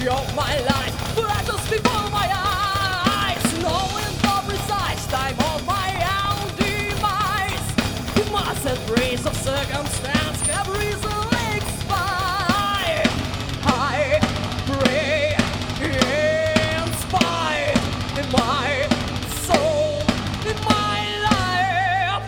of my life flashes before my eyes, knowing the precise time of my own demise. The massive breeze of circumstance have recently expired. I pray in spite in my soul, in my life.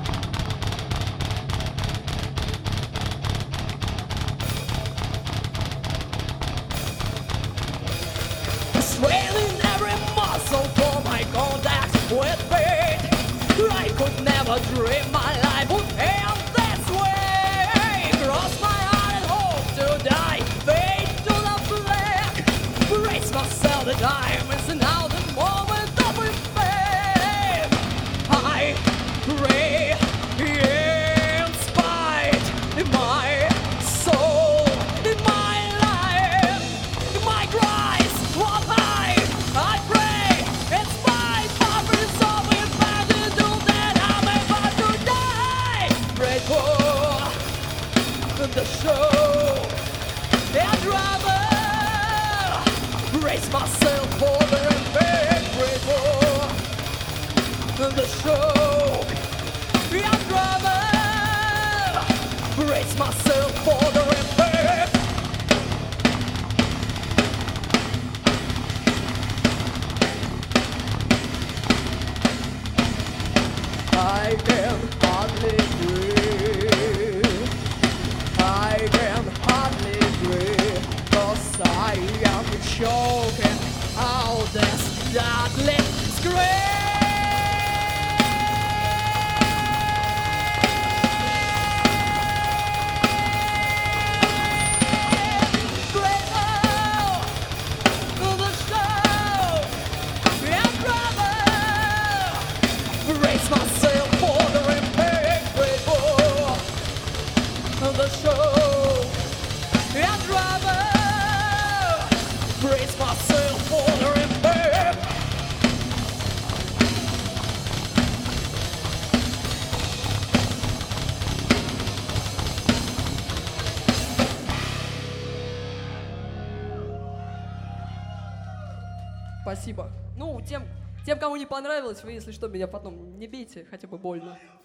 Straining every muscle for my contact with fate. I could never dream my life would end this way. Cross my heart and hope to die. Fade to the black. Brace myself, the time is now the moment of fame. I pray in spite in my soul, in my life, in my cries, what I pray in spite of resolving gratitude that I'm about to die. Pray for the show and rather brace myself for the impact. Pray for the show and rather brace myself for the impact. I can hardly breathe. I can hardly breathe, 'cause I am choking out this deadly scream. Brace myself for the impact, grateful for the show and rather brace myself for the impact. Спасибо. Ну, тем, кому не понравилось, вы, если что, меня потом не бейте, хотя бы больно.